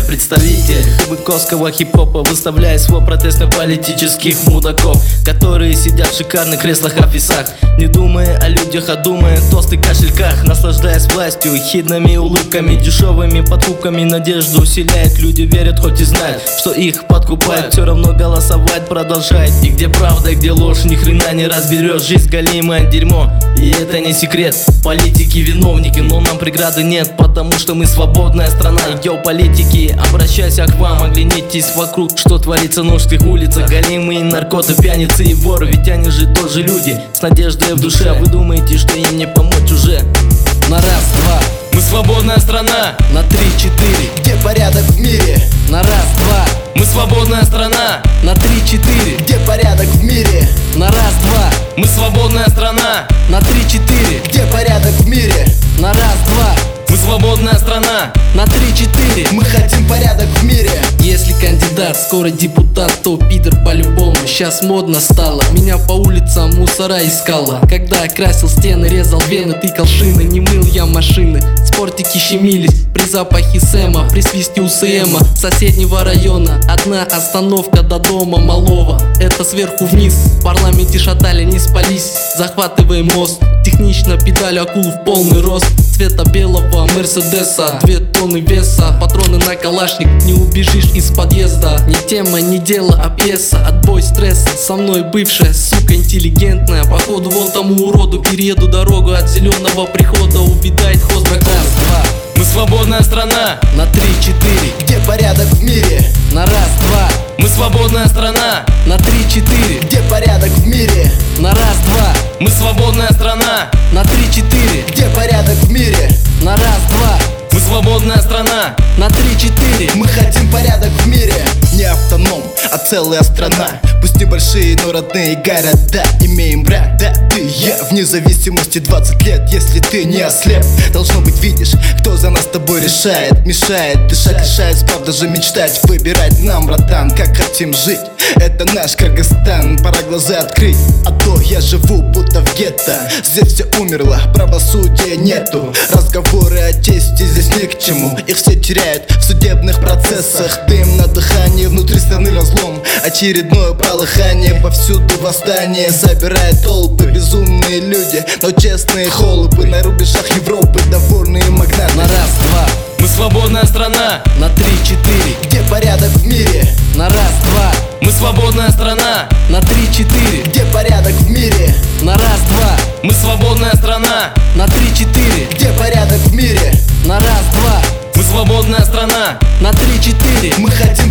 представитель хабыковского хип-хопа, выставляя свой протест на политических мудаков, которые сидят в шикарных креслах-офисах, не думая о людях, а думая о толстых кошельках. Наслаждаясь властью, хидными улыбками, дешевыми подкупками, надежду усиляет. Люди верят, хоть и знают, что их подкупают, все равно голосовать продолжает. И где правда, и где ложь, ни хрена не разберешь. Жизнь галимое дерьмо, и это не секрет. Политики виновники, но нам преграды нет, потому что мы свободная страна. Йоу, политики, обращайся к вам, оглянитесь вокруг, что творится на узких улицах. Галимые наркоты, пьяницы и воры, ведь они же тоже люди с надеждой в душе. А вы думаете, что им не помочь уже? На раз-два, мы свободная страна. На 3-4, где порядок в мире? на раз-два, мы свободная страна. На 3-4, где порядок в мире? на раз-два, мы свободная страна. На 3-4, где порядок в мире? на раз-два, мы свободная страна. На 3-4, мы хотим порядок в мире. Если кандидат, скоро депутат, то пидор по-любому. Сейчас модно стало, меня по улицам мусора искала. Когда я красил стены, резал вены, тыкал шины, не мыл я машины. Спортики щемились при запахе Сэма, при свисте УСМа соседнего района. Одна остановка до дома малого, это сверху вниз. В парламенте шатали, не спались, захватываем мост. Технично педаль акул в полный рост. Цвета белого Мерседеса, 2 тонны веса, патроны на калашник, не убежишь из подъезда. Не тема, не дело, а пьеса. Отбой стресса, со мной бывшая сука интеллигентная. Походу вон тому уроду перееду дорогу от зеленого прихода, увидает хозбрак. Раз-два, мы свободная страна. На 3-4, где порядок в мире? на раз-два, мы свободная страна. На 3-4, где порядок в мире? на раз-два, мы свободная страна. На 3-4, где порядок в мире? на раз-два, мы свободная страна. На 3-4, мы хотим порядок в мире. Не автоном, а целая страна. Пусть небольшие, но родные города. Имеем брат, да, ты и я. Вне зависимости 20 лет, если ты не ослеп. Должно быть, видишь, кто за нас с тобой решает. Мешает дышать, лишает справ даже мечтать. Выбирать нам, братан, как хотим жить. Это наш Кыргызстан, пора глаза открыть. А то я живу будто в гетто. Здесь все умерло, правосудия нету. Разговоры о чести здесь ни к чему. Их все теряют в судебных процессах. Дым на дыхании, внутри страны разлом. Очередное полыхание, повсюду восстание. Собирает толпы, безумные люди, но честные холопы. На рубежах Европы довольные магнаты. на раз-два, мы свободная страна. На 3-4, где порядок в мире? на раз-два, мы свободная страна. На 3-4, где порядок в мире? на раз-два, мы свободная страна. На 3-4, где порядок в мире? на раз-два, мы свободная страна. На 3-4, мы хотим